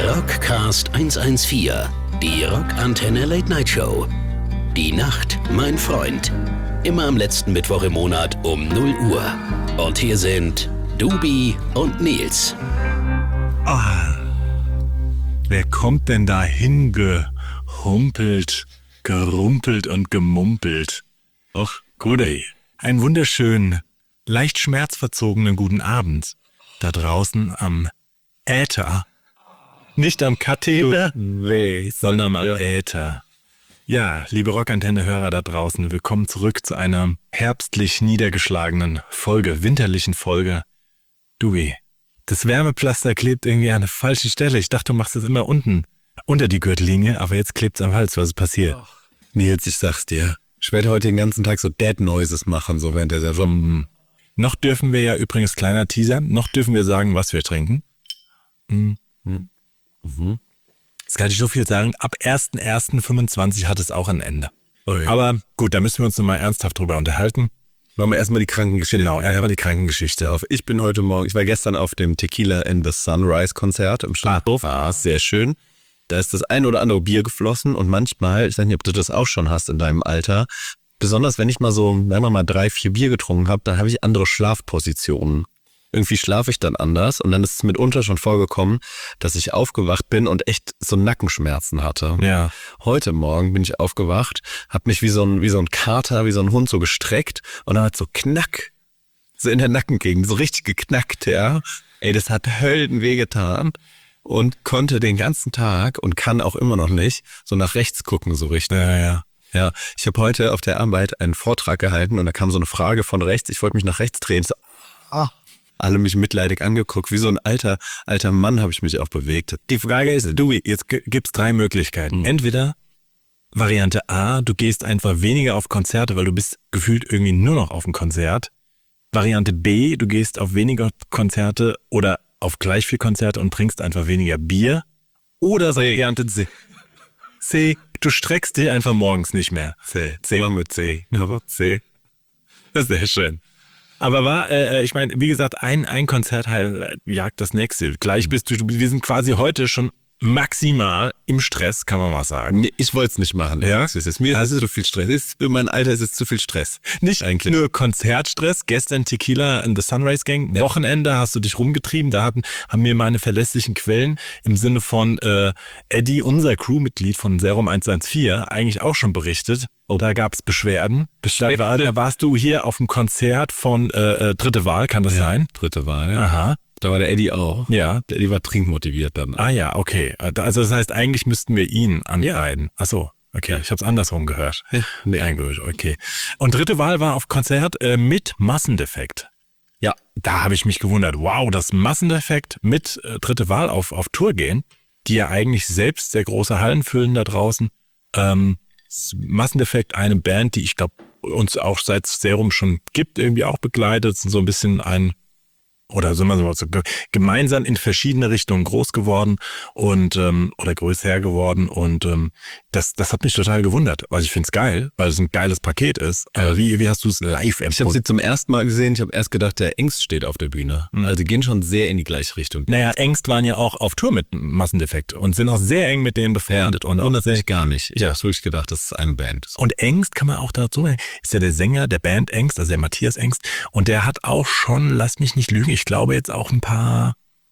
Rockcast 114, die Rockantenne Late Night Show. Die Nacht, mein Freund. Immer am letzten Mittwoch im Monat um 0 Uhr. Und hier sind Dubi und Nils. Wer kommt denn da hingehumpelt, gerumpelt und gemumpelt? Och, Gudey. Einen wunderschönen, leicht schmerzverzogenen guten Abend. Da draußen am Äther. Nicht am Katheter, sondern am Äther. Ja, liebe Rockantenne-Hörer da draußen, willkommen zurück zu einer herbstlich niedergeschlagenen Folge, winterlichen Folge. Dubi, das Wärmepflaster klebt irgendwie an der falschen Stelle. Ich dachte, du machst es immer unten, unter die Gürtellinie, aber jetzt klebt's am Hals. Was ist passiert? Nils, ich sag's dir. Ich werde heute den ganzen Tag so Dead Noises machen, so während der Saison. Noch dürfen wir ja übrigens, kleiner Teaser, noch dürfen wir sagen, was wir trinken. Das kann ich so viel sagen. Ab 1.1.25 hat es auch ein Ende. Oh ja. Aber gut, da müssen wir uns nochmal ernsthaft drüber unterhalten. Machen wir erstmal die Krankengeschichte. Genau, erstmal die Krankengeschichte auf. Ich war gestern auf dem Tequila and the Sunrise Konzert im Stadthof. War sehr schön. Da ist das ein oder andere Bier geflossen und manchmal, ich weiß nicht, ob du das auch schon hast in deinem Alter, besonders wenn ich mal so, sagen wir mal 3, 4 Bier getrunken habe, dann habe ich andere Schlafpositionen. Irgendwie schlafe ich dann anders und dann ist es mitunter schon vorgekommen, dass ich aufgewacht bin und echt so Nackenschmerzen hatte. Ja. Heute Morgen bin ich aufgewacht, habe mich wie so ein Kater, wie so ein Hund so gestreckt und dann hat so knack, so in der Nackengegend, so richtig geknackt, ja. Ey, das hat Höllenweh getan und konnte den ganzen Tag und kann auch immer noch nicht so nach rechts gucken so richtig. Ja. Ja, ich habe heute auf der Arbeit einen Vortrag gehalten und da kam so eine Frage von rechts, ich wollte mich nach rechts drehen, so, alle mich mitleidig angeguckt, wie so ein alter Mann habe ich mich auch bewegt. Die Frage ist, du, jetzt gibt's 3 Möglichkeiten. Entweder Variante A, du gehst einfach weniger auf Konzerte, weil du bist gefühlt irgendwie nur noch auf dem Konzert. Variante B, du gehst auf weniger Konzerte oder auf gleich viel Konzerte und trinkst einfach weniger Bier. Oder Variante C, du streckst dich einfach morgens nicht mehr. C mit C. Aber C. Das ist sehr schön. Aber ich meine, wie gesagt, ein Konzertteil jagt das nächste. Gleich wir sind quasi heute schon maximal im Stress, kann man mal sagen. Nee, ich wollte es nicht machen. Ja? Es ist mir zu viel Stress. Für mein Alter ist es zu viel Stress. Nicht eigentlich nur Konzertstress. Gestern Tequila and the Sunrise Gang. Ja. Wochenende hast du dich rumgetrieben. Da haben mir meine verlässlichen Quellen im Sinne von Eddie, unser Crewmitglied von Serum 114, eigentlich auch schon berichtet. Oh, da gab's Beschwerden. Da warst du hier auf dem Konzert von Dritte Wahl, kann das sein? Dritte Wahl, ja. Aha. Da war der Eddie auch. Ja. Der Eddie war trinkmotiviert dann. Ah ja, okay. Also das heißt, eigentlich müssten wir ihn ankreiden. Ach so, okay. Ich habe es andersrum gehört. Nee, eigentlich, okay. Und Dritte Wahl war auf Konzert mit Massendefekt. Ja. Da habe ich mich gewundert. Wow, dass Massendefekt mit Dritte Wahl auf Tour gehen, die ja eigentlich selbst sehr große Hallen füllen da draußen. Massendefekt, eine Band, die ich glaube uns auch seit Serum schon gibt, irgendwie auch begleitet, so ein bisschen oder sind wir so gemeinsam in verschiedene Richtungen groß geworden und oder größer geworden und das hat mich total gewundert, weil ich finde es geil, weil es ein geiles Paket ist. Wie hast du es live empfunden? Ich habe sie zum ersten Mal gesehen, ich habe erst gedacht, der Engst steht auf der Bühne. Also die gehen schon sehr in die gleiche Richtung. Naja, Engst waren ja auch auf Tour mit Massendefekt und sind auch sehr eng mit denen befreundet. Und wundert mich gar nicht. Ich habe wirklich gedacht, das ist eine Band. Und Engst, kann man auch dazu sagen, ist ja der Sänger der Band Engst, also der Matthias Engst und der hat auch schon, lass mich nicht lügen, ich glaube jetzt auch ein paar,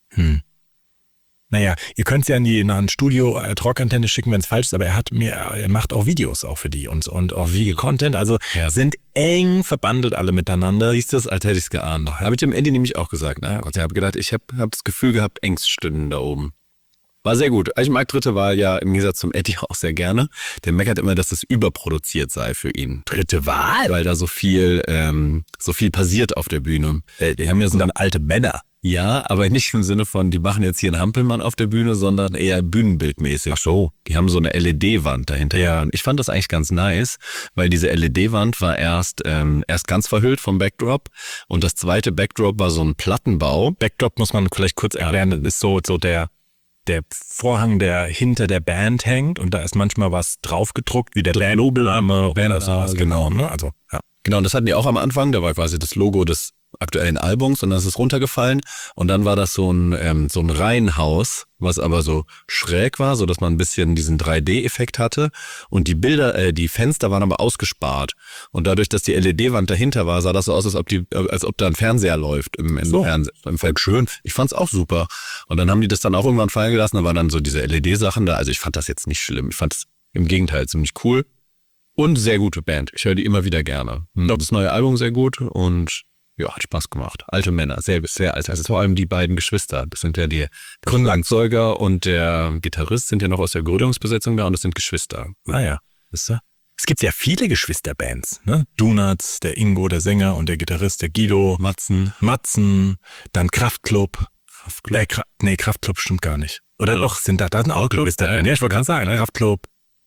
naja, ihr könnt es ja in ein Studio Rockantenne schicken, wenn es falsch ist, aber er macht auch Videos auch für die und auch Video-Content, also sind eng verbandelt alle miteinander. Siehst du das, als hätte ich es geahnt. Habe ich dem Eddie nämlich auch gesagt. Na Gott, ich habe gedacht, ich habe das Gefühl gehabt, Engst stünden da oben. War sehr gut. Ich mag Dritte Wahl ja im Gegensatz zum Eddie auch sehr gerne. Der meckert immer, dass es überproduziert sei für ihn. Dritte Wahl? Weil da so viel passiert auf der Bühne. Die haben ja so dann alte Männer. Ja, aber nicht im Sinne von, die machen jetzt hier einen Hampelmann auf der Bühne, sondern eher bühnenbildmäßig. Ach so. Die haben so eine LED-Wand dahinter. Ja. Und ich fand das eigentlich ganz nice, weil diese LED-Wand war erst ganz verhüllt vom Backdrop und das zweite Backdrop war so ein Plattenbau. Backdrop muss man vielleicht kurz erklären, das ist so der Vorhang, der hinter der Band hängt und da ist manchmal was draufgedruckt, wie der Logo am Banner. Genau, ne? Also, ja. Genau, und das hatten die auch am Anfang, da war quasi das Logo des aktuellen Albums und dann ist es runtergefallen und dann war das so ein Reihenhaus, was aber so schräg war, so dass man ein bisschen diesen 3D-Effekt hatte und die Bilder, die Fenster waren aber ausgespart und dadurch, dass die LED-Wand dahinter war, sah das so aus, als ob da ein Fernseher läuft im Fernsehen. Im Fall schön. Ich fand's auch super und dann haben die das dann auch irgendwann fallen gelassen, da waren dann so diese LED-Sachen da, also ich fand das jetzt nicht schlimm, ich fand es im Gegenteil ziemlich cool und sehr gute Band. Ich höre die immer wieder gerne. Ich glaube, das neue Album sehr gut und ja, hat Spaß gemacht. Alte Männer, sehr alte. Also vor allem die beiden Geschwister. Das sind ja der Schlagzeuger und der Gitarrist sind ja noch aus der Gründungsbesetzung da und das sind Geschwister. Naja, wisst ihr? Es gibt ja viele Geschwisterbands, ne? Donuts, der Ingo, der Sänger und der Gitarrist, der Guido. Matzen, dann Kraftklub. Kraftklub stimmt gar nicht. Oder doch, sind da sind auch Geschwister. Ja, ich wollte gerade sagen, ne? Kraftklub.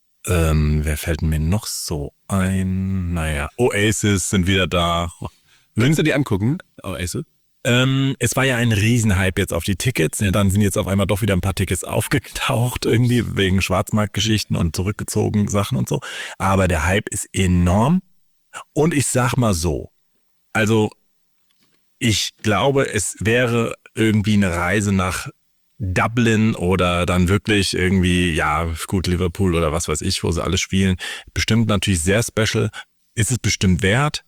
Wer fällt mir noch so ein? Naja, Oasis sind wieder da. Willst du die angucken? Oasis? Es war ja ein Riesenhype jetzt auf die Tickets. Ja, dann sind jetzt auf einmal doch wieder ein paar Tickets aufgetaucht, irgendwie wegen Schwarzmarktgeschichten und zurückgezogen Sachen und so. Aber der Hype ist enorm. Und ich sag mal so, also ich glaube, es wäre irgendwie eine Reise nach Dublin oder dann wirklich irgendwie, ja gut, Liverpool oder was weiß ich, wo sie alle spielen. Bestimmt natürlich sehr special. Ist es bestimmt wert.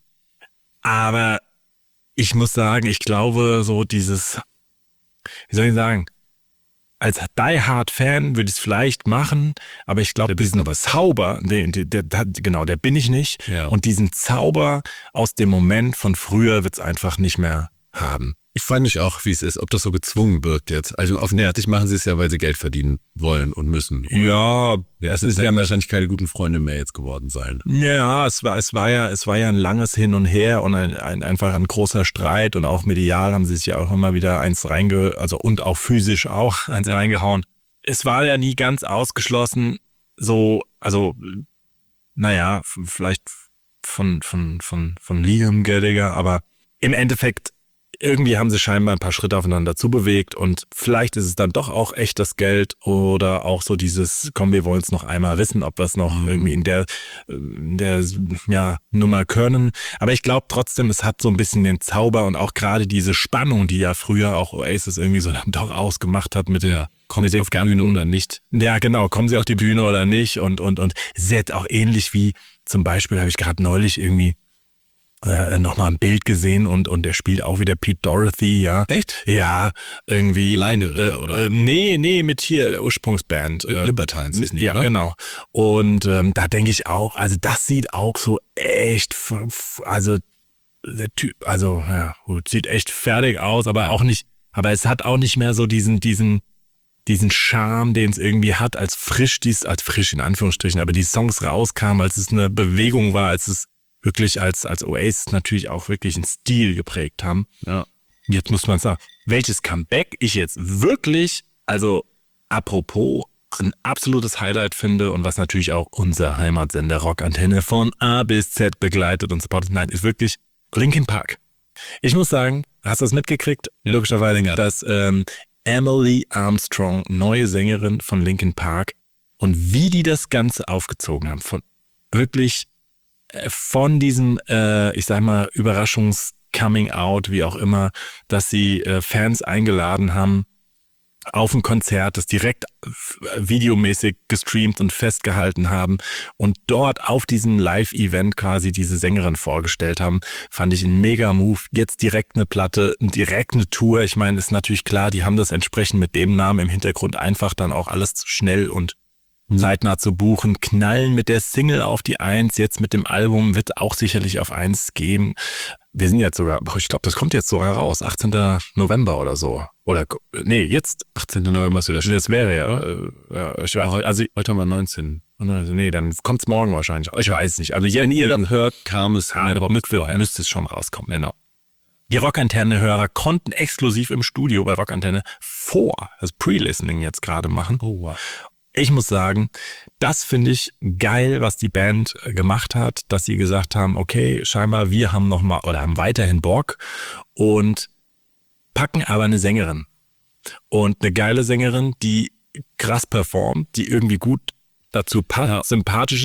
Aber ich muss sagen, ich glaube, so dieses, wie soll ich sagen, als Die Hard Fan würde ich es vielleicht machen, aber ich glaube, diesen Zauber, der bin ich nicht. Ja. Und diesen Zauber aus dem Moment von früher wird es einfach nicht mehr haben. Ich frage mich auch, wie es ist, ob das so gezwungen wirkt jetzt. Also offenherzig machen sie es ja, weil sie Geld verdienen wollen und müssen. Ja, es werden wahrscheinlich keine guten Freunde mehr jetzt geworden sein. Ja, es war ja ein langes Hin und Her und einfach ein großer Streit und auch medial haben sie sich ja auch immer wieder eins und auch physisch auch eins reingehauen. Es war ja nie ganz ausgeschlossen, so, also, naja, vielleicht von Liam Gallagher, aber im Endeffekt irgendwie haben sie scheinbar ein paar Schritte aufeinander zubewegt und vielleicht ist es dann doch auch echt das Geld oder auch so dieses, komm, wir wollen es noch einmal wissen, ob wir es noch irgendwie in der Nummer können. Aber ich glaube trotzdem, es hat so ein bisschen den Zauber und auch gerade diese Spannung, die ja früher auch Oasis irgendwie so dann doch ausgemacht hat mit der, kommen sie auf die Bühne oder nicht? Ja, genau, kommen sie auf die Bühne oder nicht und sehr auch ähnlich wie zum Beispiel habe ich gerade neulich irgendwie nochmal ein Bild gesehen und der spielt auch wieder Pete Doherty, ja. Echt? Ja, irgendwie. Alleine, oder? Nee, mit hier, der Ursprungsband. Libertines ist nicht, ja, oder? Genau. Und da denke ich auch, also das sieht auch so echt, also der Typ, also ja, gut, sieht echt fertig aus, aber auch nicht, aber es hat auch nicht mehr so diesen Charme, den es irgendwie hat, als frisch in Anführungsstrichen, aber die Songs rauskamen, als es eine Bewegung war, als es wirklich als Oasis natürlich auch wirklich einen Stil geprägt haben. Ja. Jetzt muss man sagen, welches Comeback ich jetzt wirklich, also apropos, ein absolutes Highlight finde und was natürlich auch unser Heimatsender Rockantenne von A bis Z begleitet und supportet, nein, ist wirklich Linkin Park. Ich muss sagen, hast du das mitgekriegt? Logischerweise, dass Emily Armstrong, neue Sängerin von Linkin Park und wie die das Ganze aufgezogen haben, von diesem, ich sag mal, Überraschungs-Coming-out, wie auch immer, dass sie Fans eingeladen haben auf ein Konzert, das direkt videomäßig gestreamt und festgehalten haben und dort auf diesem Live-Event quasi diese Sängerin vorgestellt haben, fand ich ein Mega-Move. Jetzt direkt eine Platte, direkt eine Tour. Ich meine, ist natürlich klar, die haben das entsprechend mit dem Namen im Hintergrund einfach dann auch alles schnell und zeitnah zu buchen, knallen mit der Single auf die 1, jetzt mit dem Album wird auch sicherlich auf 1 gehen. Wir sind jetzt sogar, ich glaube, das kommt jetzt sogar raus, 18. November oder so. Oder, nee, jetzt 18. November ist wieder. das wäre ich weiß, also Heute haben wir 19. Nee, dann kommt's morgen wahrscheinlich. Ich weiß nicht. Also wenn ihr dann hört, kam es, aber müsste es schon rauskommen, genau. Die Rockantenne-Hörer konnten exklusiv im Studio bei Rockantenne das Pre-Listening jetzt gerade machen. Oh, wow. Ich muss sagen, das finde ich geil, was die Band gemacht hat, dass sie gesagt haben, okay, scheinbar wir haben haben weiterhin Bock und packen aber eine Sängerin. Und eine geile Sängerin, die krass performt, die irgendwie gut dazu passt, sympathisch ist,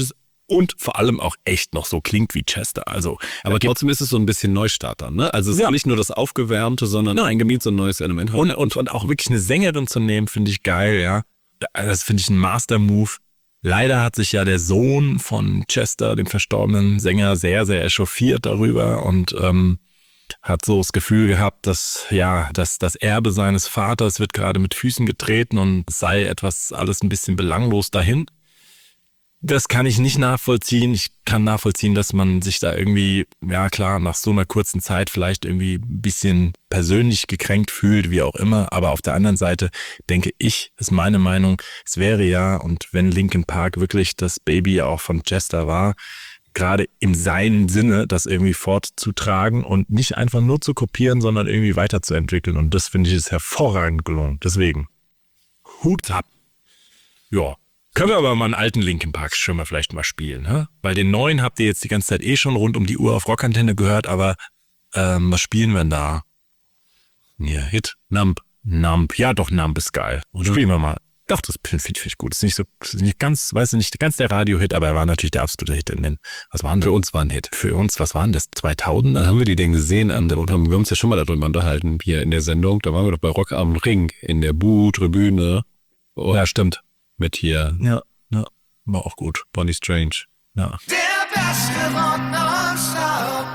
und vor allem auch echt noch so klingt wie Chester. Also, Aber trotzdem ist es so ein bisschen Neustarter, ne? Also es ist nicht nur das Aufgewärmte, sondern eingebiet so ein neues Element. und auch wirklich eine Sängerin zu nehmen, finde ich geil, ja. Das finde ich ein Master-Move. Leider hat sich ja der Sohn von Chester, dem verstorbenen Sänger, sehr, sehr echauffiert darüber und hat so das Gefühl gehabt, dass das Erbe seines Vaters wird gerade mit Füßen getreten und es sei etwas alles ein bisschen belanglos dahin. Das kann ich nicht nachvollziehen. Ich kann nachvollziehen, dass man sich da irgendwie, ja klar, nach so einer kurzen Zeit vielleicht irgendwie ein bisschen persönlich gekränkt fühlt, wie auch immer. Aber auf der anderen Seite denke ich, ist meine Meinung, es wäre ja, und wenn Linkin Park wirklich das Baby auch von Chester war, gerade im seinen Sinne, das irgendwie fortzutragen und nicht einfach nur zu kopieren, sondern irgendwie weiterzuentwickeln. Und das finde ich ist hervorragend gelungen. Deswegen, Hut ab. Ja. Können wir aber mal einen alten Linkin Park schon mal vielleicht mal spielen, ne? Weil den neuen habt ihr jetzt die ganze Zeit schon rund um die Uhr auf Rockantenne gehört, aber was spielen wir denn da? Ja, Hit. Numb. Ja doch, Numb ist geil. Und spielen wir mal. Doch, das finde ich gut. Ist nicht ganz, weißt du, nicht ganz der Radio-Hit, aber er war natürlich der absolute Hit in den, was waren Für uns war ein Hit. Für uns, was waren das? 2000? Dann haben wir die denn gesehen und haben wir uns ja schon mal darüber unterhalten hier in der Sendung. Da waren wir doch bei Rock am Ring in der Bu-Tribüne. Oh, ja, stimmt. Mit hier. Ja, war auch gut. Bonnie Strange. Ja. Der beste Rock nonstop.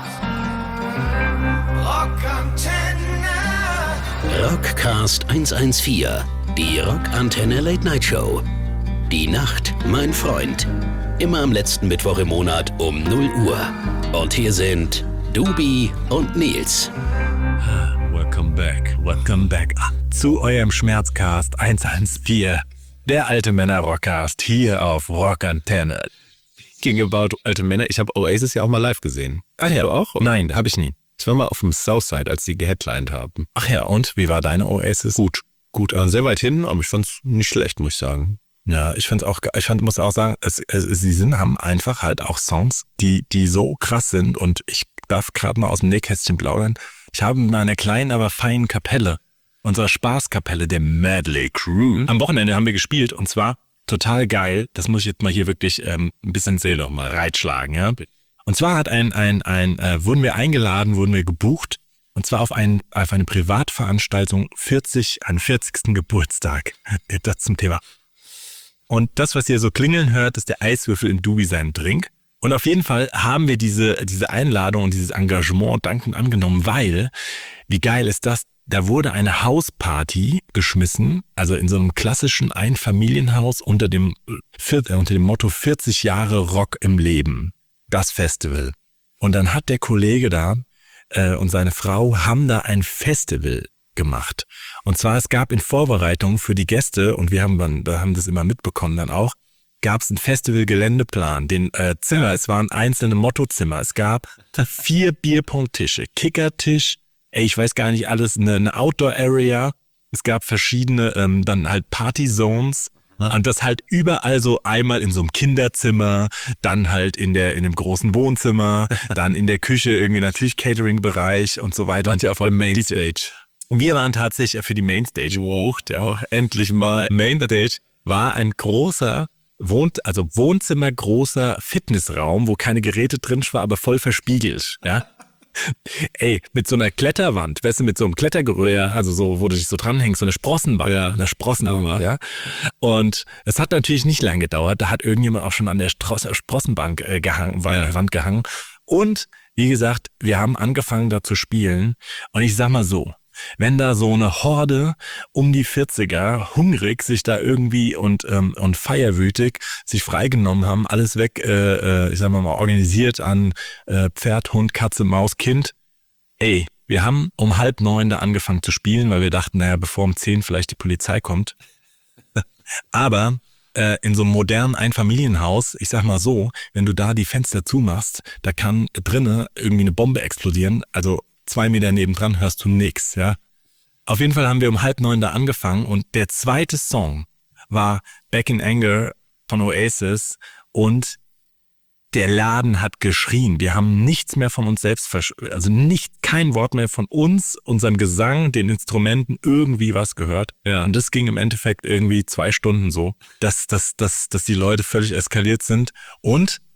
Rockantenne. Rockcast 114, die Rockantenne Late Night Show. Die Nacht, mein Freund. Immer am letzten Mittwoch im Monat um 0 Uhr. Und hier sind Dubi und Nils. Welcome back zu eurem Schmerzcast 114. Der alte Männer-Rockcast hier auf Rockantenne. Speaking about alte Männer, ich habe Oasis ja auch mal live gesehen. Ah ja, du auch? Nein, habe ich nie. Ich war mal auf dem Southside, als die geheadlined haben. Ach ja, und? Wie war deine Oasis? Gut, sehr weit hin, aber ich fand's nicht schlecht, muss ich sagen. Ja, muss auch sagen, haben einfach halt auch Songs, die so krass sind und ich darf gerade mal aus dem Nähkästchen plaudern. Ich habe in einer kleinen, aber feinen Kapelle, unserer Spaßkapelle, der Medley Crew. Am Wochenende haben wir gespielt und zwar total geil. Das muss ich jetzt mal hier wirklich ein bisschen Seele noch mal reitschlagen, ja. Und zwar hat wurden wir gebucht und zwar auf eine Privatveranstaltung am 40. Geburtstag. Das zum Thema. Und das, was ihr so klingeln hört, ist der Eiswürfel in Dubi seinem Drink. Und auf jeden Fall haben wir diese Einladung und dieses Engagement dankend angenommen, weil, wie geil ist das? Da wurde eine Hausparty geschmissen, also in so einem klassischen Einfamilienhaus unter dem Motto 40 Jahre Rock im Leben. Das Festival. Und dann hat der Kollege da und seine Frau haben da ein Festival gemacht. Und zwar, es gab in Vorbereitung für die Gäste, und wir haben das immer mitbekommen dann auch, gab es einen Festival-Geländeplan, Zimmer, es waren einzelne Mottozimmer, es gab 4 Bierpong-Tische, Kickertisch, ich weiß gar nicht alles, eine Outdoor-Area, es gab verschiedene, dann halt Party-Zones, und das halt überall so einmal in so einem Kinderzimmer, dann halt in dem großen Wohnzimmer, dann in der Küche irgendwie natürlich Catering-Bereich und so weiter. Und ja, vor allem Mainstage. Und wir waren tatsächlich für die Mainstage gebucht, ja, auch endlich mal. Mainstage war ein großer Wohnzimmer, großer Fitnessraum, wo keine Geräte drin war, aber voll verspiegelt, ja. Ey, mit so einer Kletterwand, weißt du, mit so einem Klettergerühr, also so, wo du dich so dranhängst, so eine Sprossenbank, ja. Und es hat natürlich nicht lange gedauert, da hat irgendjemand auch schon an der Sprossenbank Wand gehangen. Und, wie gesagt, wir haben angefangen da zu spielen. Und ich sag mal so, wenn da so eine Horde um die 40er hungrig sich da irgendwie und feierwütig sich freigenommen haben, alles weg, ich sag mal organisiert an Pferd, Hund, Katze, Maus, Kind. Ey, wir haben um 8:30 da angefangen zu spielen, weil wir dachten, naja, bevor um 10 vielleicht die Polizei kommt. Aber in so einem modernen Einfamilienhaus, ich sag mal so, wenn du da die Fenster zumachst, da kann drinnen irgendwie eine Bombe explodieren, also 2 Meter nebendran hörst du nix, ja. Auf jeden Fall haben wir um 8:30 da angefangen und der zweite Song war Back in Anger von Oasis und der Laden hat geschrien. Wir haben nichts mehr von uns selbst, kein Wort mehr von uns, unserem Gesang, den Instrumenten, irgendwie was gehört. Ja. Und das ging im Endeffekt irgendwie 2 Stunden so, dass die Leute völlig eskaliert sind und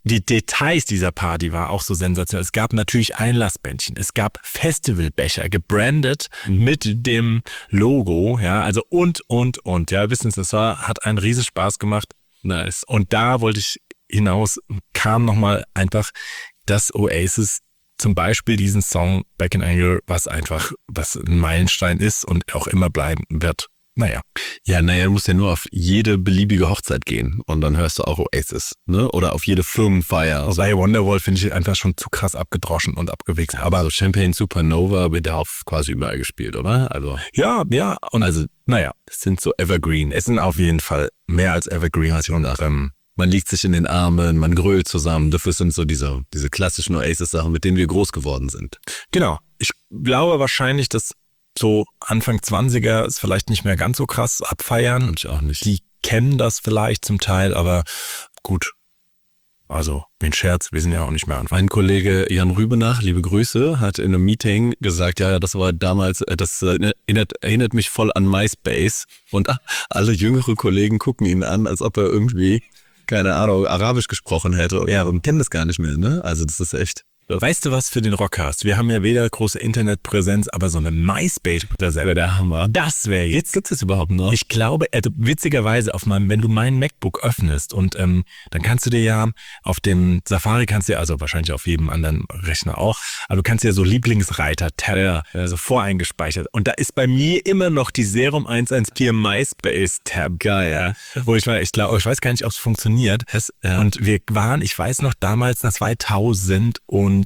die Details dieser Party war auch so sensationell. Es gab natürlich Einlassbändchen, es gab Festivalbecher, gebrandet mit dem Logo, ja, also und, ja, wissen Sie, hat einen riesen Spaß gemacht. Nice. Und da wollte ich hinaus, kam nochmal einfach das Oasis, zum Beispiel diesen Song Back in Anger, was ein Meilenstein ist und auch immer bleiben wird. Naja. Ja, du musst ja nur auf jede beliebige Hochzeit gehen und dann hörst du auch Oasis, ne? Oder auf jede Firmenfeier. Also bei Wonderwall finde ich einfach schon zu krass abgedroschen und abgewichst. Aber so Champagne Supernova wird ja auch quasi überall gespielt, oder? Also ja. Und also, naja, das sind so Evergreen. Es sind auf jeden Fall mehr als Evergreen. Man liegt sich in den Armen, man grölt zusammen. Dafür sind so diese klassischen Oasis-Sachen, mit denen wir groß geworden sind. Genau. Ich glaube wahrscheinlich, dass so Anfang 20er es vielleicht nicht mehr ganz so krass abfeiern. Und ich auch nicht. Die kennen das vielleicht zum Teil, aber gut. Also, wie ein Scherz, wir sind ja auch nicht mehr Anfang. Mein Kollege Jan Rübenach, liebe Grüße, hat in einem Meeting gesagt, ja, das war damals, das erinnert mich voll an MySpace. Und alle jüngere Kollegen gucken ihn an, als ob er irgendwie, keine Ahnung, Arabisch gesprochen hätte. Ja, wir kennen das gar nicht mehr, ne? Also das ist echt... Weißt du was für den Rockcast? Wir haben ja weder große Internetpräsenz, aber so eine MySpace, das wäre der Hammer. Das wäre jetzt. Gibt es überhaupt noch? Ich glaube, witzigerweise wenn du mein MacBook öffnest und dann kannst du dir ja auf dem Safari also wahrscheinlich auf jedem anderen Rechner auch, aber du kannst ja so Lieblingsreiter-Tab, so voreingespeichert. Und da ist bei mir immer noch die Serum 114 MySpace-Tab. Geil, ja. Wo ich weiß gar nicht, ob es funktioniert. Und wir waren, ich weiß noch, damals 2006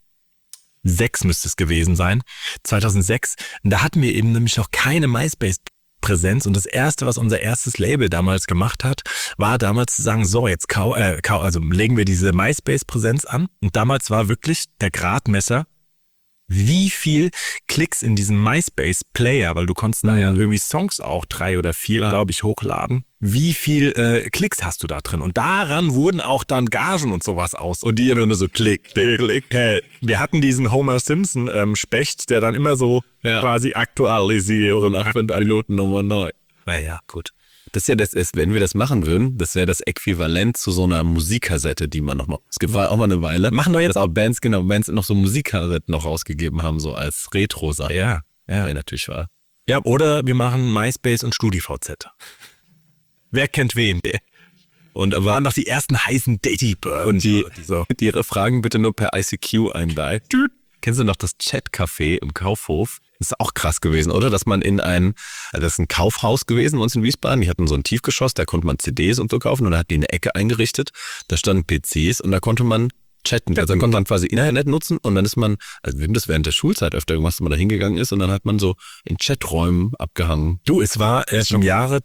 müsste es gewesen sein, 2006. Und da hatten wir eben nämlich noch keine MySpace-Präsenz. Und das Erste, was unser erstes Label damals gemacht hat, war damals zu sagen, so, jetzt legen wir diese MySpace-Präsenz an. Und damals war wirklich der Gradmesser, wie viel Klicks in diesem MySpace-Player, weil du konntest da ja irgendwie Songs auch 3 oder 4, glaube ich, hochladen. Wie viel Klicks hast du da drin? Und daran wurden auch dann Gagen und sowas aus. Und die immer nur so Klick. Wir hatten diesen Homer Simpson Specht, der dann immer so quasi aktualisiert und nach 5 Minuten Nummer 9. Naja, gut. Wenn wir das machen würden, das wäre das Äquivalent zu so einer Musikkassette, die man noch es gibt auch mal eine Weile. Machen wir jetzt auch Bands noch so Musikkassetten noch rausgegeben haben, so als Retro-Sache. Ja, natürlich wahr. Ja, oder wir machen MySpace und StudiVZ. Wer kennt wen? Und waren noch die ersten heißen Datybirds. Und ihre Fragen bitte nur per ICQ einleiten. Kennst du noch das Chat-Café im Kaufhof? Das ist auch krass gewesen, oder? Dass man das ist ein Kaufhaus gewesen bei uns in Wiesbaden. Die hatten so ein Tiefgeschoss, da konnte man CDs und so kaufen und da hat die eine Ecke eingerichtet. Da standen PCs und da konnte man chatten. Also da konnte man quasi Internet nutzen und dann ist man, also wir haben das während der Schulzeit öfter gemacht, dass man da hingegangen ist und dann hat man so in Chaträumen abgehangen. Du, es war im Jahre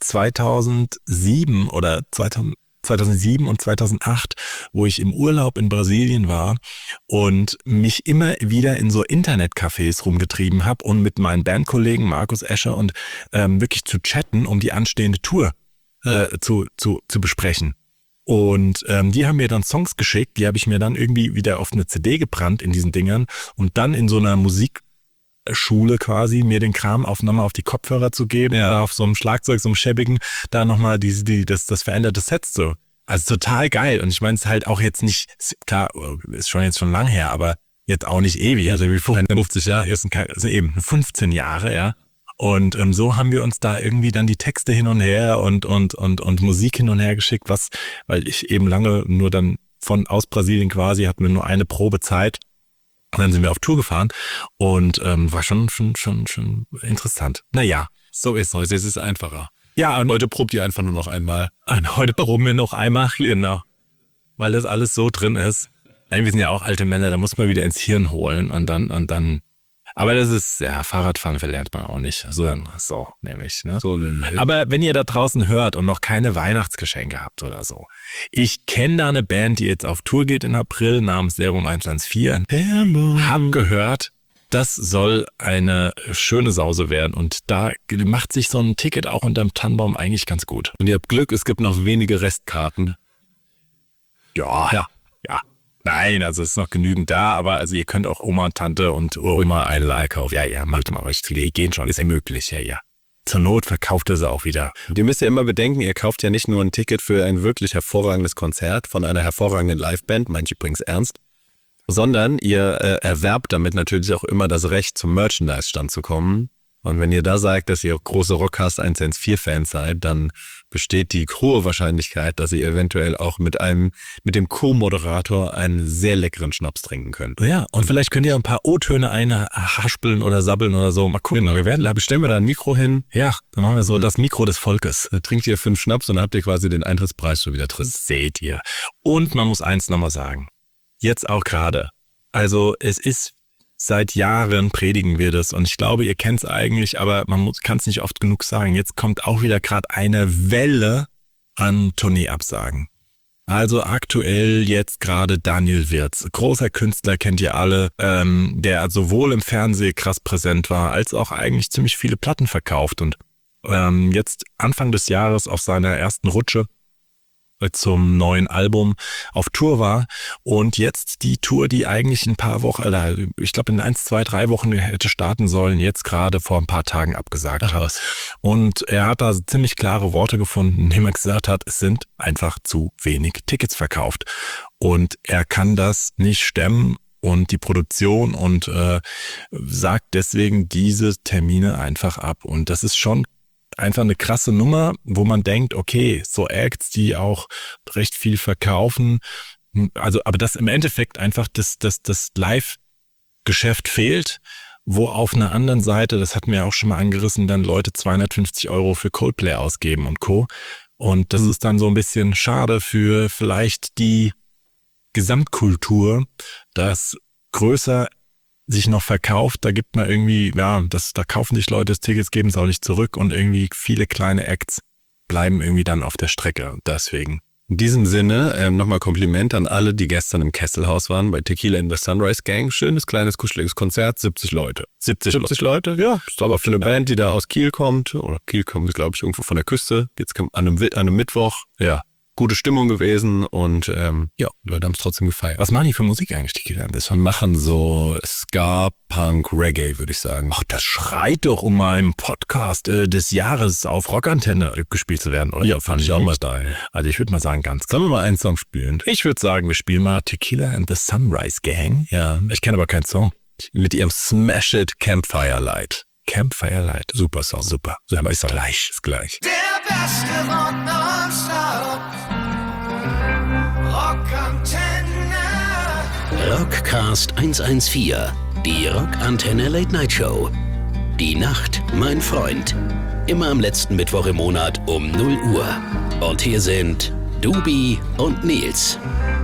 2007 oder 2007 und 2008, wo ich im Urlaub in Brasilien war und mich immer wieder in so Internetcafés rumgetrieben habe und mit meinen Bandkollegen Markus Escher und wirklich zu chatten, um die anstehende Tour zu besprechen. Und die haben mir dann Songs geschickt, die habe ich mir dann irgendwie wieder auf eine CD gebrannt in diesen Dingern und dann in so einer Musikschule quasi mir den Kram nochmal auf die Kopfhörer zu geben, auf so einem Schlagzeug, so einem schäbigen, da nochmal das veränderte Set so. Also total geil. Und ich meine es halt auch jetzt nicht, klar, ist schon lang her, aber jetzt auch nicht ewig. Also wie 50 Jahre, also eben 15 Jahre, ja. Und so haben wir uns da irgendwie dann die Texte hin und her und Musik hin und her geschickt, weil ich eben lange nur dann aus Brasilien quasi, hatten wir nur eine Probezeit. Und dann sind wir auf Tour gefahren und war schon interessant. Naja, so ist es. Es ist einfacher. Ja, und heute probt ihr einfach nur noch einmal. Und heute proben wir noch einmal, genau. Weil das alles so drin ist. Nein, wir sind ja auch alte Männer, da muss man wieder ins Hirn holen und dann. Aber das ist, Fahrradfahren verlernt man auch nicht. So nämlich. Ne? Aber wenn ihr da draußen hört und noch keine Weihnachtsgeschenke habt oder so. Ich kenne da eine Band, die jetzt auf Tour geht im April namens Serum 114. Hab gehört, das soll eine schöne Sause werden und da macht sich so ein Ticket auch unterm Tannenbaum eigentlich ganz gut. Und ihr habt Glück, es gibt noch wenige Restkarten. Ja. Nein, also es ist noch genügend da, aber also ihr könnt auch Oma und Tante und Oma eine kaufen. Ja, macht mal euch die gehen schon, ist ja möglich, ja. zur Not verkauft er sie auch wieder. Ihr müsst ja immer bedenken, ihr kauft ja nicht nur ein Ticket für ein wirklich hervorragendes Konzert von einer hervorragenden Liveband, manche übrigens ernst, sondern ihr erwerbt damit natürlich auch immer das Recht, zum Merchandise-Stand zu kommen. Und wenn ihr da sagt, dass ihr große Rockcast 114-Fans seid, dann besteht die hohe Wahrscheinlichkeit, dass ihr eventuell auch mit dem Co-Moderator einen sehr leckeren Schnaps trinken könnt. Ja, und vielleicht könnt ihr ein paar O-Töne einhaspeln oder sabbeln oder so. Mal gucken. Genau, bestellen wir da ein Mikro hin. Ja, dann machen wir so das Mikro des Volkes. Da trinkt ihr 5 Schnaps und dann habt ihr quasi den Eintrittspreis schon wieder drin. Seht ihr. Und man muss eins nochmal sagen. Jetzt auch gerade. Also es ist... Seit Jahren predigen wir das und ich glaube, ihr kennt es eigentlich, aber man kann es nicht oft genug sagen. Jetzt kommt auch wieder gerade eine Welle an Tourneeabsagen. Also aktuell jetzt gerade Daniel Wirtz, großer Künstler, kennt ihr alle, der sowohl im Fernsehen krass präsent war, als auch eigentlich ziemlich viele Platten verkauft und jetzt Anfang des Jahres auf seiner ersten Rutsche zum neuen Album auf Tour war und jetzt die Tour, die eigentlich ein paar Wochen, ich glaube in 1, 2, 3 Wochen hätte starten sollen, jetzt gerade vor ein paar Tagen abgesagt hat. Und er hat da ziemlich klare Worte gefunden, indem er gesagt hat, es sind einfach zu wenig Tickets verkauft und er kann das nicht stemmen und die Produktion und sagt deswegen diese Termine einfach ab und das ist schon einfach eine krasse Nummer, wo man denkt, okay, so Acts, die auch recht viel verkaufen, also aber dass im Endeffekt einfach das Live-Geschäft fehlt, wo auf einer anderen Seite, das hatten wir auch schon mal angerissen, dann Leute 250 € für Coldplay ausgeben und Co. Und das ist dann so ein bisschen schade für vielleicht die Gesamtkultur, dass größer sich noch verkauft, da gibt man irgendwie, da kaufen sich Leute das Tickets, geben es auch nicht zurück und irgendwie viele kleine Acts bleiben irgendwie dann auf der Strecke. Deswegen. In diesem Sinne nochmal Kompliment an alle, die gestern im Kesselhaus waren bei Tequila and the Sunrise Gang. Schönes, kleines, kuscheliges Konzert, 70 Leute. 70 Leute, ja. Ist aber für eine Band, die da aus Kiel kommt, oder Kiel kommt, glaube ich, irgendwo von der Küste. Jetzt an einem Mittwoch, ja. Gute Stimmung gewesen und Leute haben es trotzdem gefeiert. Was machen die für Musik eigentlich, die Kinder? Wir machen so Ska, Punk, Reggae, würde ich sagen. Ach, das schreit doch, um mal im Podcast des Jahres auf Rockantenne gespielt zu werden, oder? Ja, fand ich auch mal da. Also ich würde mal sagen, ganz Sollen wir mal einen Song spielen? Ich würde sagen, wir spielen mal Tequila and the Sunrise Gang. Ja. Ich kenne aber keinen Song. Mit ihrem Smash It Campfire Light. Campfire Light. Super Song. Super. So, aber ist gleich. Ist gleich. Der beste Rock nonstop. Rockantenne. Rockcast 114, die Rockantenne Late Night Show. Die Nacht, mein Freund. Immer am letzten Mittwoch im Monat um 0 Uhr. Und hier sind Dubi und Nils.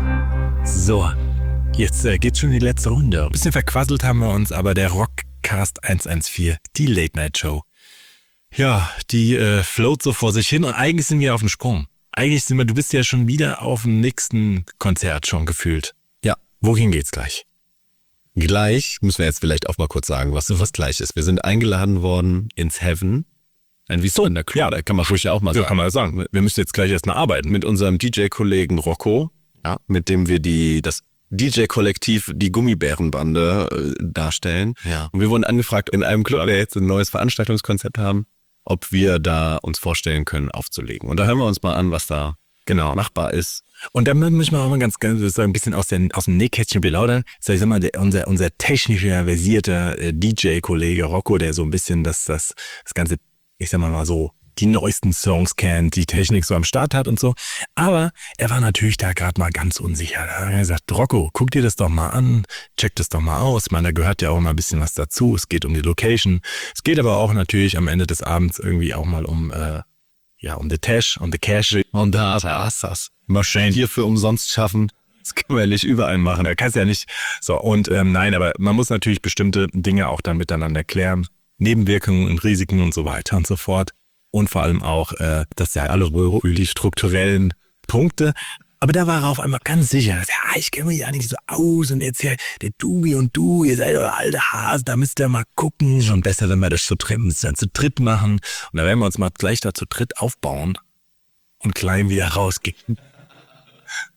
So, jetzt geht's schon in die letzte Runde. Ein bisschen verquasselt haben wir uns, aber der Rockcast 114, die Late Night Show. Ja, die float so vor sich hin und eigentlich sind wir auf dem Sprung. Du bist ja schon wieder auf dem nächsten Konzert schon gefühlt. Ja. Wohin geht's gleich? Gleich müssen wir jetzt vielleicht auch mal kurz sagen, was gleich ist. Wir sind eingeladen worden ins Heaven. Ein Wieso in der Club. Ja, da kann man ruhig ja auch mal sagen. Ja, kann man ja sagen. Wir müssen jetzt gleich erst mal arbeiten. Mit unserem DJ-Kollegen Rocco, ja, mit dem wir das DJ-Kollektiv, die Gummibärenbande darstellen. Ja. Und wir wurden angefragt in einem Club, der jetzt ein neues Veranstaltungskonzept haben, ob wir da uns vorstellen können, aufzulegen. Und da hören wir uns mal an, was da genau machbar ist. Und dann müssen wir auch mal ganz so ein bisschen aus dem Nähkästchen plaudern. So, ich sag mal, unser technischer, versierter DJ-Kollege Rocco, der so ein bisschen das Ganze, ich sag mal so, die neuesten Songs kennt, die Technik so am Start hat und so. Aber er war natürlich da gerade mal ganz unsicher. Da hat er gesagt, Rocco, guck dir das doch mal an, check das doch mal aus. Ich meine, da gehört ja auch mal ein bisschen was dazu. Es geht um die Location. Es geht aber auch natürlich am Ende des Abends irgendwie auch mal um the Tash, um the Cash. Und das. Maschinen. Hier für umsonst schaffen. Das können wir ja nicht überall machen. Da kannst du ja nicht. So, und nein, aber man muss natürlich bestimmte Dinge auch dann miteinander klären. Nebenwirkungen und Risiken und so weiter und so fort. Und vor allem auch, dass ja alle die strukturellen Punkte. Aber da war er auf einmal ganz sicher. Ja, ich kenne mich ja nicht so aus. Und jetzt hier, der Dubi und du, ihr seid doch alte Hasen, da müsst ihr mal gucken. Schon besser, wenn wir das zu dritt machen. Und da werden wir uns mal gleich da zu dritt aufbauen und klein wieder rausgehen.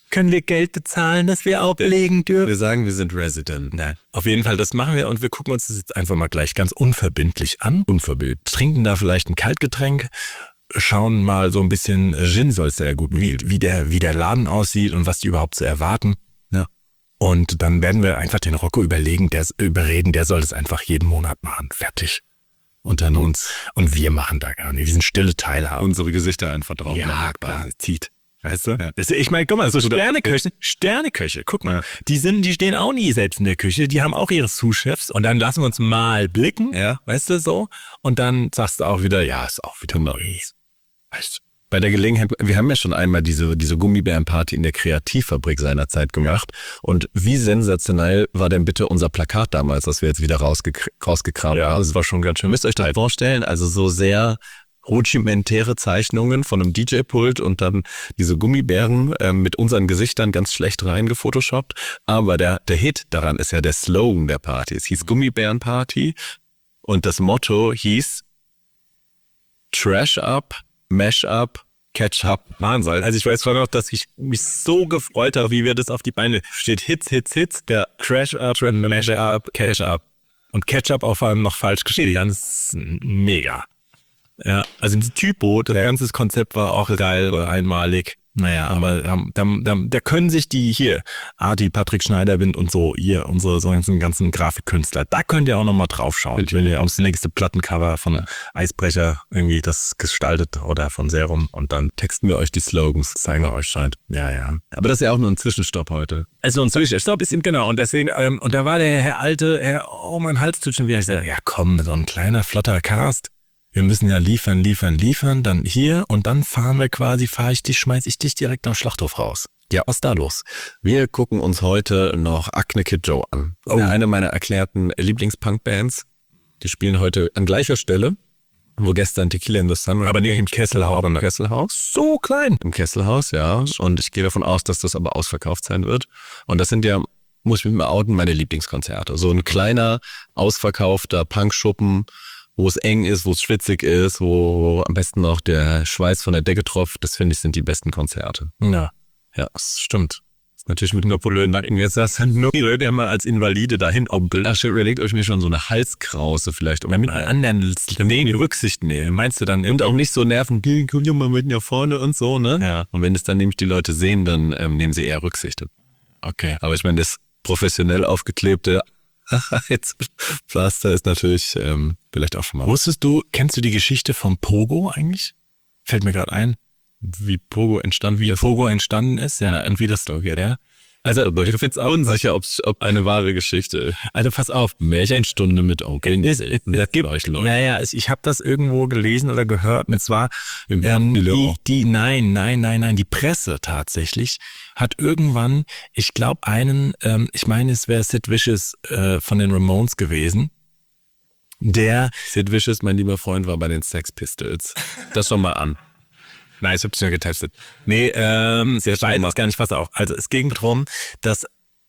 Können wir Geld bezahlen, dass wir auflegen dürfen? Wir sagen, wir sind Resident. Nein, auf jeden Fall, das machen wir und wir gucken uns das jetzt einfach mal gleich ganz unverbindlich an. Unverbindlich. Trinken da vielleicht ein Kaltgetränk, schauen mal so ein bisschen, Gin soll es ja gut, wie der Laden aussieht und was die überhaupt zu erwarten. Ja. Und dann werden wir einfach den Rocco überreden, der soll das einfach jeden Monat machen. Fertig. Und dann uns. Und wir machen da gar nicht. Wir sind stille Teilhaber. Unsere Gesichter einfach drauf. Ja, klar, zieht. Weißt du? Ja. Ich meine, guck mal, so Sterneköche, guck mal. Ja. Die stehen auch nie selbst in der Küche, die haben auch ihre Sous-Chefs und dann lassen wir uns mal blicken, Ja. weißt du, so. Und dann sagst du auch wieder, ja, ist auch wieder Maurice. Weißt du? Bei der Gelegenheit, wir haben ja schon einmal diese Gummibärenparty in der Kreativfabrik seinerzeit gemacht. Und wie sensationell war denn bitte unser Plakat damals, das wir jetzt wieder rausgekramt haben? das war schon ganz schön. Ihr müsst euch das vorstellen, also so sehr rudimentäre Zeichnungen von einem DJ-Pult und dann diese Gummibären mit unseren Gesichtern ganz schlecht reingefotoshoppt. Aber der Hit daran ist ja der Slogan der Party. Es hieß Gummibärenparty und das Motto hieß Trash Up, Mash Up, Catch Up. Wahnsinn. Also ich weiß zwar noch, dass ich mich so gefreut habe, wie wir das auf die Beine steht. Hits, der Crash Up, Mash Up, Catch Up. Und Catch Up auf allem noch falsch geschrieben. Ganz mega. Ja, also die Typo, das ganze Konzept war auch geil, einmalig. Naja, aber da können sich die hier, Arti, Patrick Schneiderwind und so, hier, unsere so ganzen Grafikkünstler, da könnt ihr auch nochmal drauf schauen. Wenn ihr aufs nächste Plattencover von Eisbrecher irgendwie das gestaltet oder von Serum und dann Texten wir euch die Slogans. zeigen wir euch scheint. Ja. Aber das ist ja auch nur ein Zwischenstopp heute. Also ein Zwischenstopp ist genau. Und deswegen, und da war der Herr, oh, mein Hals tut schon wieder. Ich sage, ja komm, so ein kleiner, flotter Cast. Wir müssen ja liefern, dann hier und dann schmeiß ich dich direkt am Schlachthof raus. Ja, was ist da los? Wir gucken uns heute noch Acne Kid Joe an. Oh. Eine meiner erklärten Lieblingspunk-Bands. Die spielen heute an gleicher Stelle, wo gestern Tequila in the Sun. Aber nicht im Kesselhaus. Im Kesselhaus. So klein. Im Kesselhaus, ja. Und ich gehe davon aus, dass das aber ausverkauft sein wird. Und das sind ja, muss ich mich mal outen, meine Lieblingskonzerte. So ein kleiner, ausverkaufter Punkschuppen, wo es eng ist, wo es schwitzig ist, wo am besten noch der Schweiß von der Decke tropft. Das finde ich sind die besten Konzerte. Ja, Ja. das stimmt. Natürlich mit Napoleon. Jetzt saß nur die Leute ja mal als Invalide dahin. Ach, überlegt euch mir schon so eine Halskrause vielleicht. Wenn mit anderen Rücksicht nehmen, meinst du dann Und auch nicht so nerven, komm ja mal mit nach vorne und so, ne? Ja. Und wenn es dann nämlich die Leute sehen, dann nehmen sie eher Rücksicht. Okay. Aber ich meine, das professionell aufgeklebte Pflaster ist natürlich vielleicht auch schon mal. Kennst du die Geschichte vom Pogo eigentlich? Fällt mir gerade ein. Wie Pogo entstanden, Wie Pogo entstanden ist, ja, und wie das doch geht, ja. Also, ich finde es auch unsicher, ob eine wahre Geschichte. Also pass auf. Märchenstunde mit Onkel. Das gibt euch Leute. Naja, ich habe das irgendwo gelesen oder gehört. Und zwar Nein, die Presse tatsächlich hat irgendwann, ich glaube ich meine, es wäre Sid Vicious von den Ramones gewesen. Sid Vicious, mein lieber Freund, war bei den Sex Pistols. Das schon mal an. Nein, ich hab's ja getestet. Nee, ich weiß gar nicht, was auf. Also es ging darum, dass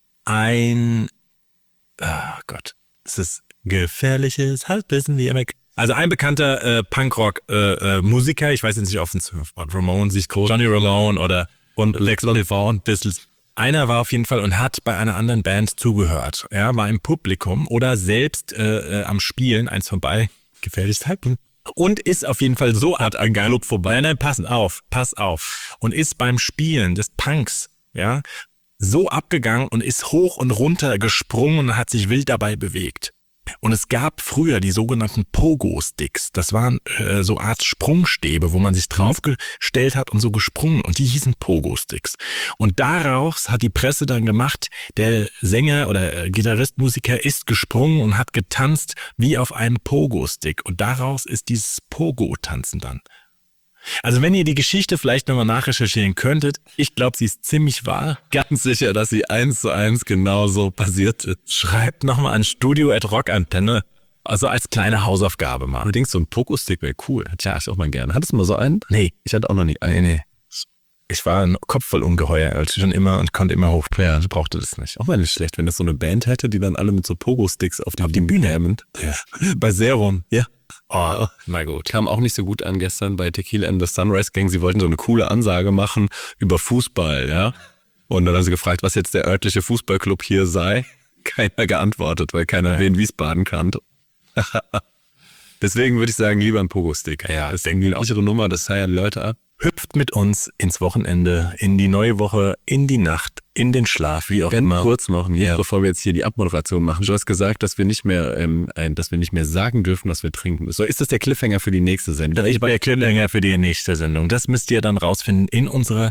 es ist gefährliches Halbwissen wie immer. Also ein bekannter Punkrock-Musiker, ich weiß jetzt nicht, ob es Ramone sich groß, Johnny Ramone und Lex Levon, einer war auf jeden Fall und hat bei einer anderen Band zugehört. Ja, war im Publikum oder selbst am Spielen, eins vorbei, gefährliches Halbwissen. Und ist auf jeden Fall so an Galopp vorbei. Nein, pass auf. Und ist beim Spielen des Punks, ja, so abgegangen und ist hoch und runter gesprungen und hat sich wild dabei bewegt. Und es gab früher die sogenannten Pogo-Sticks. Das waren so Art Sprungstäbe, wo man sich draufgestellt hat und so gesprungen. Und die hießen Pogo-Sticks. Und daraus hat die Presse dann gemacht, der Sänger oder Gitarrist, Musiker ist gesprungen und hat getanzt wie auf einem Pogo-Stick. Und daraus ist dieses Pogo-Tanzen dann. Also wenn ihr die Geschichte vielleicht nochmal nachrecherchieren könntet, ich glaube, sie ist ziemlich wahr. Ganz sicher, dass sie 1:1 genauso passiert ist. Schreibt nochmal an studio@rockantenne, also als kleine Hausaufgabe mal. Allerdings so ein Pogo-Stick wäre cool. Hätte ich auch mal gerne. Hattest du mal so einen? Nee. Ich hatte auch noch nie einen. Nee. Ich war ein Kopf voll ungeheuer, also schon immer und konnte immer hoch. Ja, ich brauchte das nicht. Auch mal nicht schlecht, wenn das so eine Band hätte, die dann alle mit so Pogo-Sticks auf die Bühne hämmend. Ja. Bei Serum. Ja. Oh, na gut. Kam auch nicht so gut an gestern bei Tequila and the Sunrise Gang. Sie wollten so eine coole Ansage machen über Fußball, ja. Und dann haben sie gefragt, was jetzt der örtliche Fußballclub hier sei. Keiner geantwortet, weil keiner in Wiesbaden kannte. Deswegen würde ich sagen, lieber ein Pogo-Stick. Ja, das ist irgendwie eine sichere Nummer, das feiern Leute ab. Hüpft mit uns ins Wochenende, in die neue Woche, in die Nacht, in den Schlaf, wie auch immer. Kurz noch, bevor wir jetzt hier die Abmoderation machen. Du hast gesagt, dass wir nicht mehr sagen dürfen, was wir trinken müssen. So, ist das der Cliffhanger für die nächste Sendung? Ich bin der Cliffhanger für die nächste Sendung. Das müsst ihr dann rausfinden in unsere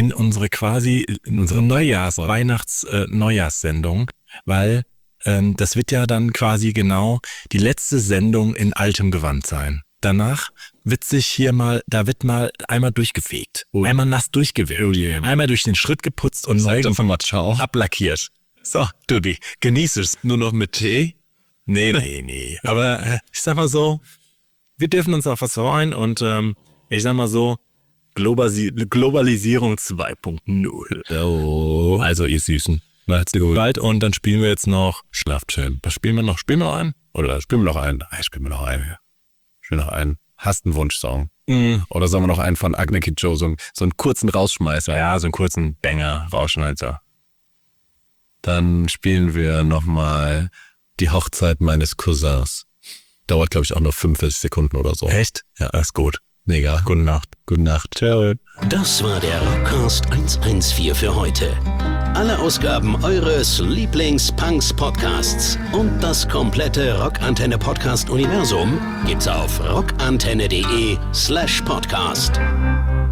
Weihnachtssendung, weil das wird ja dann quasi genau die letzte Sendung in altem Gewand sein. Danach wird wird mal einmal durchgefegt. Einmal nass durchgewählt. Einmal durch den Schritt geputzt und ablackiert. So, Dubi, genieß es. Nur noch mit Tee? Nee. Aber ich sag mal so, wir dürfen uns auf was freuen und ich sag mal so, Globalisierung 2.0. Oh. Also ihr Süßen. Macht's gut. Bald und dann spielen wir jetzt noch Schlaft schön. Was spielen wir noch? Spielen wir noch einen? Oder spielen wir noch einen? Spielen wir noch einen. Spielen wir noch einen. Hast einen Wunschsong? Oder sollen wir noch einen von Agne Kidjo, so einen kurzen Rausschmeißer? Ja, so einen kurzen Banger, Rausschmeißer. Dann spielen wir nochmal Die Hochzeit meines Cousins. Dauert, glaube ich, auch noch 45 Sekunden oder so. Echt? Ja, ist gut. Mega. Gute Nacht. Gute Nacht. Ciao. Das war der Rockcast 114 für heute. Alle Ausgaben eures Lieblings-Punks-Podcasts und das komplette Rockantenne-Podcast-Universum gibt's auf rockantenne.de/podcast.